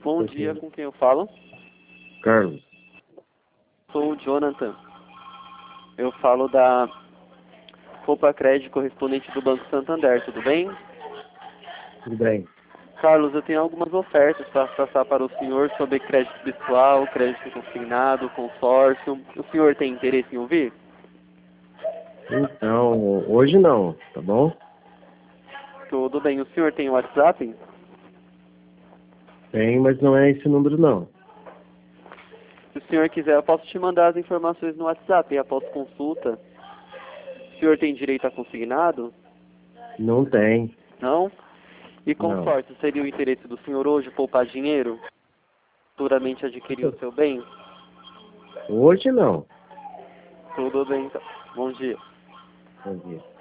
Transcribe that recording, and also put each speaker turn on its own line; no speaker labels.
Bom dia, com quem eu falo?
Carlos.
Sou o Jonathan. Eu falo da Poupa Crédito correspondente do Banco Santander, tudo bem?
Tudo bem.
Carlos, eu tenho algumas ofertas para passar para o senhor sobre crédito pessoal, crédito consignado, consórcio. O senhor tem interesse em ouvir?
Então, hoje não, tá bom?
Tudo bem. O senhor tem WhatsApp?
Tem, mas não é esse número não.
Se o senhor quiser, eu posso te mandar as informações no WhatsApp após consulta. O senhor tem direito a consignado?
Não tem,
Não? E
não.
consórcio, seria o interesse do senhor hoje poupar dinheiro? Futuramente adquirir o seu bem?
Hoje não.
Tudo bem, então. Bom dia.
Bom dia.